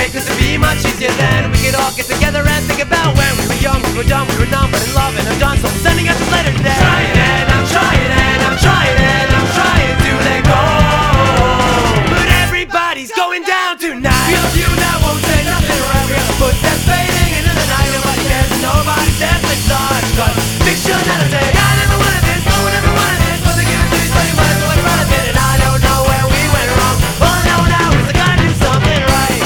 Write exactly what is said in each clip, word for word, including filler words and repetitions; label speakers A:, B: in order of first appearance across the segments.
A: make this to be much easier then. We could all get together and think about when we were young, we were dumb, we were numb, but in love and I'm done. So I'm sending out this letter today. Trying and I'm trying and I'm trying and I'm trying to let go, but everybody's going down tonight. We have a few that won't say nothing right. We have the footsteps fading into the night. Nobody cares and nobody says it's such cause fiction that I say. I never wanted this, no one ever wanted this, but they give it to you so you might as well in front of it. And I don't know where we went wrong. All I know now is I gotta do something right.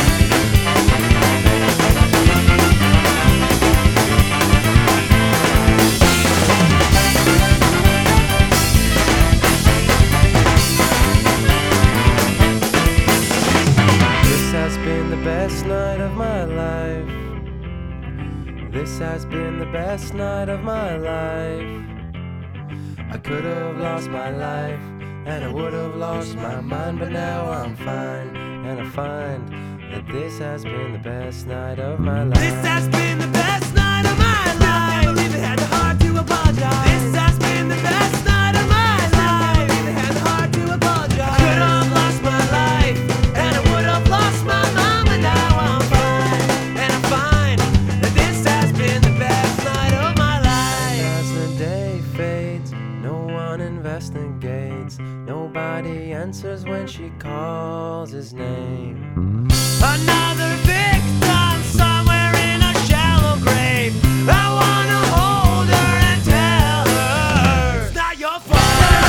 A: This has been the best night of my life. This has been the best night of my life. I could have lost my life and I would have lost my mind, but now I'm fine and I find that this has been the best night of my life. This has been the best night of my life. I believe it had the heart to apologize. This has been the best night of my life. I believe it had the heart to apologize. I could have lost my life and I would have lost my mind, but now I'm fine and I find that this has been the best night of my life. As the day fades, no one investigates. Nobody answers when she calls his name. Another victim somewhere in a shallow grave. I wanna hold her and tell her it's not your fault.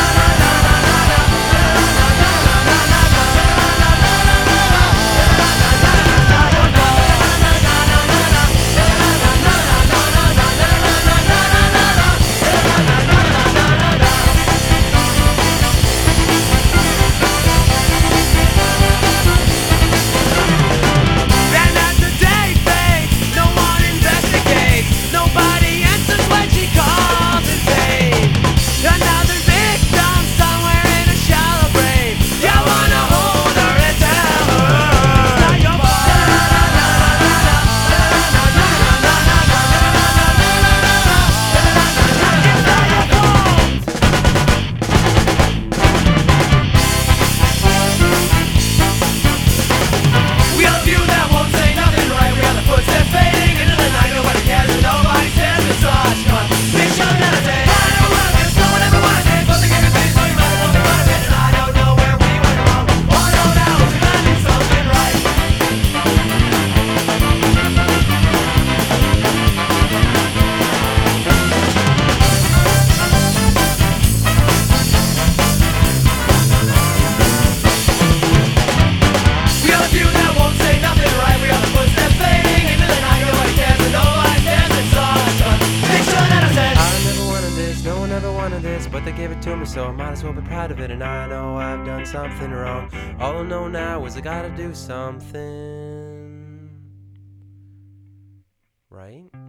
A: But they gave it to me, so I might as well be proud of it. And I know I've done something wrong. All I know now is I gotta do something right.